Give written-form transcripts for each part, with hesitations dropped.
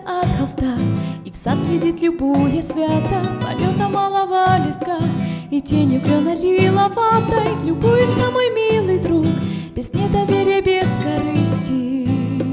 от холста, и в сад глядит, любуя свято полета малого листка, и тенью клена лиловатой любуется мой милый друг, без недоверия, без корысти.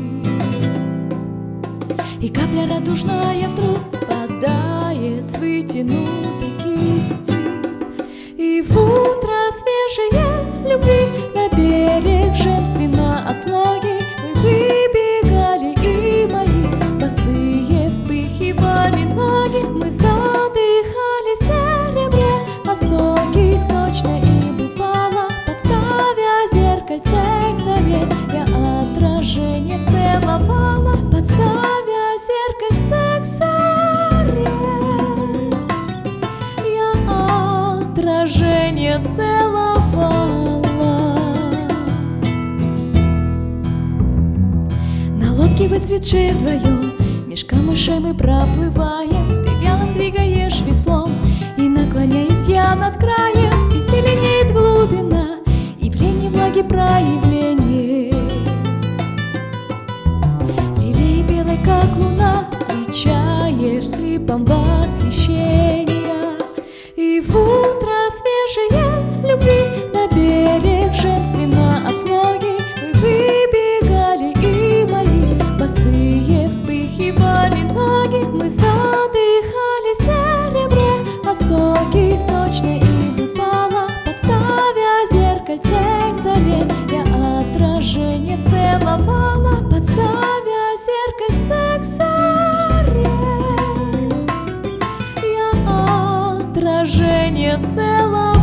И капля радужная вдруг спадает с вытянутой кисти, и в утро свежее любви на берег женственно отлоги мы выбегали, и мои босые вспыхивали ноги. Мы задыхались в серебре, а соки сочно и бывало, подставя зеркальце к заре, я отражение целовала, подставя зеркальце к заре, я отражение целовала. На лодке выцветшей вдвоем меж камышей мы проплываем, ты вялым двигаешь веслом, и наклоняюсь я над краем, и зеленеет глубина, и в лени влаги проявление. Лилии белой, как луна, встречаешь с липом восхищения, и в утро свежее любви на берег женственно отлоги мы выбегали, и мои босые вспыхивали ноги. Мы задыхались в серебре, а соки сочно и бывало, подставя зеркальце к заре, я отражение целовала, подставя зеркальце к заре, я отражение целовала.